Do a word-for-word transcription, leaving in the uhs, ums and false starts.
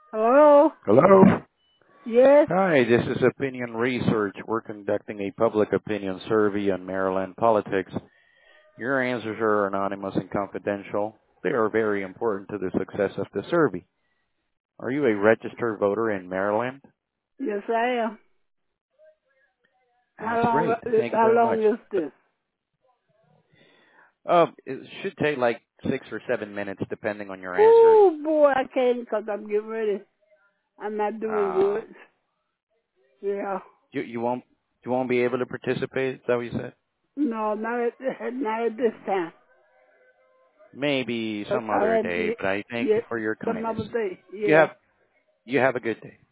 Hello? Hello. Yes? Hi, this is Opinion Research. We're conducting a public opinion survey on Maryland politics. Your answers are anonymous and confidential. They are very important to the success of the survey. Are you a registered voter in Maryland? Yes, I am. How That's long, great. Thank you how very much. long is this? Uh, it should take like six or seven minutes depending on your answers. Oh boy, I can't because I'm getting ready. I'm not doing Uh, good. Yeah. you, you won't you won't be able to participate? Is that what you said? No, not at, not at this time. Maybe But some I'll other have to day, get, but I thank you get for your some kindness. other day. You Yeah. have you have a good day.